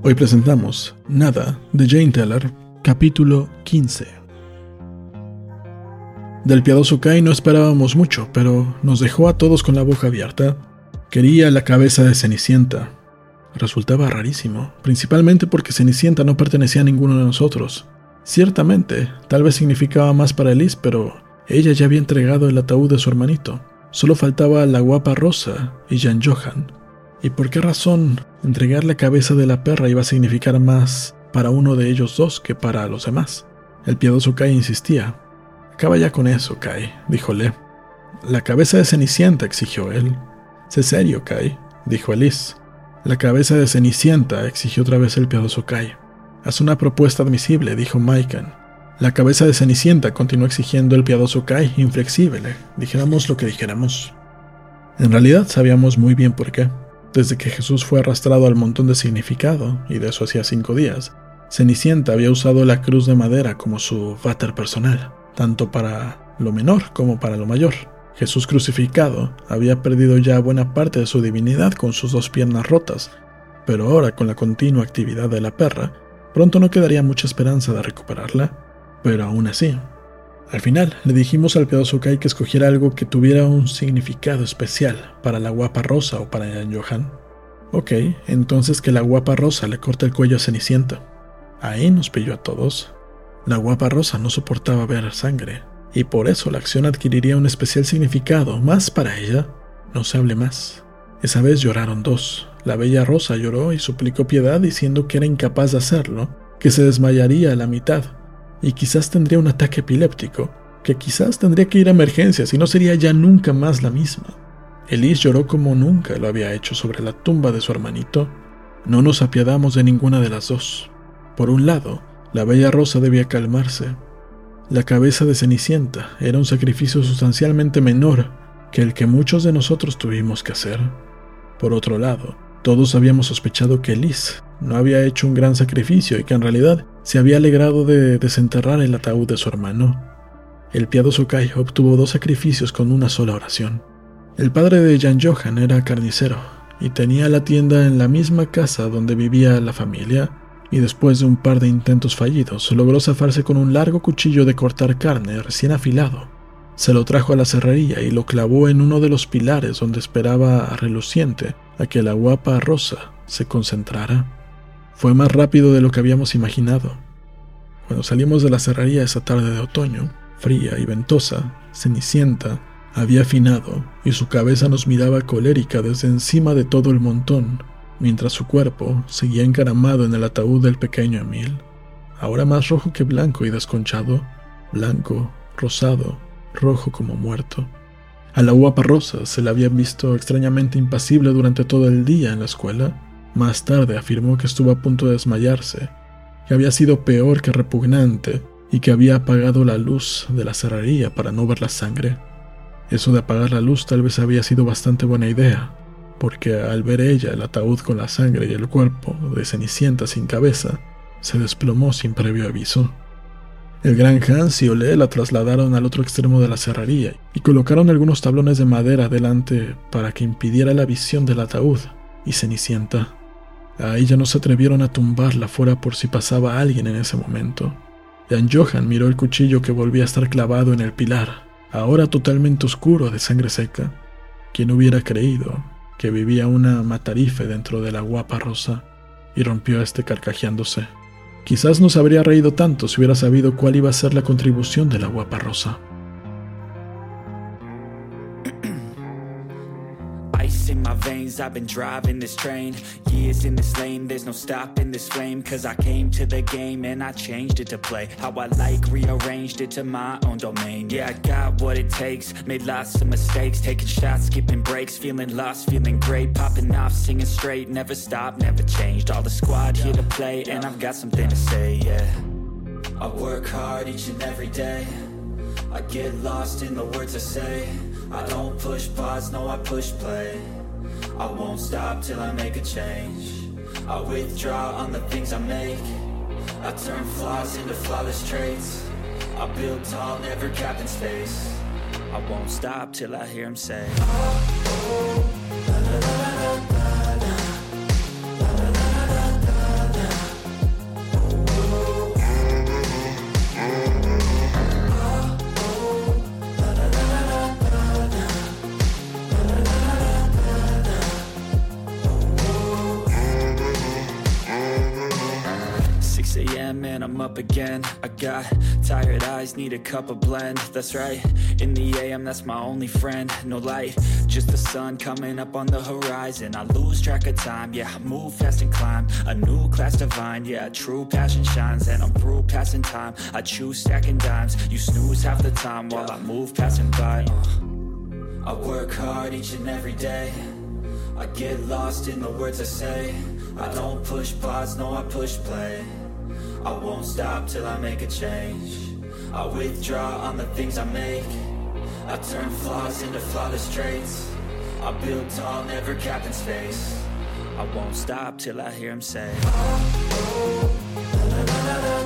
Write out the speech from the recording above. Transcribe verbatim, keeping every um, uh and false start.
Hoy presentamos Nada, de Jane Teller, capítulo quince. Del piadoso Kai no esperábamos mucho, pero nos dejó a todos con la boca abierta. Quería la cabeza de Cenicienta. Resultaba rarísimo, principalmente porque Cenicienta no pertenecía a ninguno de nosotros. Ciertamente, tal vez significaba más para Elise, pero ella ya había entregado el ataúd de su hermanito. Solo faltaba la guapa Rosa y Jan Johan. ¿Y por qué razón entregar la cabeza de la perra iba a significar más para uno de ellos dos que para los demás? El piadoso Kai insistía. «Acaba ya con eso, Kai», díjole. «La cabeza de Cenicienta», exigió él. «Sé serio, Kai», dijo Elise. «La cabeza de Cenicienta», exigió otra vez el piadoso Kai. «Haz una propuesta admisible», dijo Maiken. «La cabeza de Cenicienta», continuó exigiendo el piadoso Kai, inflexible, dijéramos lo que dijéramos. En realidad sabíamos muy bien por qué. Desde que Jesús fue arrastrado al montón de significado, y de eso hacía cinco días, Cenicienta había usado la cruz de madera como su váter personal, tanto para lo menor como para lo mayor. Jesús crucificado había perdido ya buena parte de su divinidad con sus dos piernas rotas, pero ahora con la continua actividad de la perra, pronto no quedaría mucha esperanza de recuperarla, pero aún así. Al final, le dijimos al piadoso Kai que escogiera algo que tuviera un significado especial para la guapa Rosa o para Jan Johan. Ok, entonces que la guapa Rosa le corte el cuello a Cenicienta. Ahí nos pilló a todos. La guapa Rosa no soportaba ver sangre, y por eso la acción adquiriría un especial significado, más para ella. No se hable más. Esa vez lloraron dos. La bella Rosa lloró y suplicó piedad diciendo que era incapaz de hacerlo, que se desmayaría a la mitad, y quizás tendría un ataque epiléptico, que quizás tendría que ir a emergencias y no sería ya nunca más la misma. Elise lloró como nunca lo había hecho sobre la tumba de su hermanito. No nos apiadamos de ninguna de las dos. Por un lado, la bella Rosa debía calmarse. La cabeza de Cenicienta era un sacrificio sustancialmente menor que el que muchos de nosotros tuvimos que hacer. Por otro lado, todos habíamos sospechado que Elise no había hecho un gran sacrificio y que en realidad se había alegrado de desenterrar el ataúd de su hermano. El piadoso Kai obtuvo dos sacrificios con una sola oración. El padre de Jan Johan era carnicero y tenía la tienda en la misma casa donde vivía la familia, y después de un par de intentos fallidos logró zafarse con un largo cuchillo de cortar carne recién afilado. Se lo trajo a la serrería y lo clavó en uno de los pilares donde esperaba reluciente a que la guapa Rosa se concentrara. Fue más rápido de lo que habíamos imaginado. Cuando salimos de la serrería esa tarde de otoño, fría y ventosa, Cenicienta había afinado y su cabeza nos miraba colérica desde encima de todo el montón, mientras su cuerpo seguía encaramado en el ataúd del pequeño Emil, ahora más rojo que blanco y desconchado, blanco, rosado, rojo como muerto. A la guapa Rosa se la había visto extrañamente impasible durante todo el día en la escuela. Más tarde afirmó que estuvo a punto de desmayarse, que había sido peor que repugnante y que había apagado la luz de la serrería para no ver la sangre. Eso de apagar la luz tal vez había sido bastante buena idea, porque al ver ella el ataúd con la sangre y el cuerpo de Cenicienta sin cabeza, se desplomó sin previo aviso. El gran Hans y Olé la trasladaron al otro extremo de la serrería y colocaron algunos tablones de madera delante para que impidiera la visión del ataúd y Cenicienta. A ella no se atrevieron a tumbarla fuera por si pasaba alguien en ese momento. Jan Johan miró el cuchillo que volvía a estar clavado en el pilar, ahora totalmente oscuro de sangre seca. ¿Quién hubiera creído que vivía una matarife dentro de la guapa Rosa? Y rompió este carcajeándose. Quizás no se habría reído tanto si hubiera sabido cuál iba a ser la contribución de la guapa Rosa. In my veins, I've been driving this train. Years in this lane, there's no stopping this flame. Cause I came to the game and I changed it to play how I like, rearranged it to my own domain. Yeah, I got what it takes, made lots of mistakes, taking shots, skipping breaks, feeling lost, feeling great, popping off, singing straight, never stopped, never changed. All the squad here to play and I've got something to say, yeah. I work hard each and every day, I get lost in the words I say. I don't push pause, no I push play. I won't stop till I make a change. I withdraw on the things I make. I turn flaws into flawless traits. I build tall, never capped in space. I won't stop till I hear him say, oh, oh, la, la, la, la, la, la, la, la, la, la, la. a.m. and I'm up again. I got tired eyes, need a cup of blend. That's right, in the A M, that's my only friend. No light, just the sun coming up on the horizon. I lose track of time, yeah, I move fast and climb. A new class divine, yeah, true passion shines. And I'm through passing time, I choose stacking dimes. You snooze half the time while I move passing by. uh, I work hard each and every day. I get lost in the words I say. I don't push pause, no, I push play. I won't stop till I make a change. I withdraw on the things I make. I turn flaws into flawless traits. I build tall, never capped in space. I won't stop till I hear him say, oh, oh, la, la, la, la.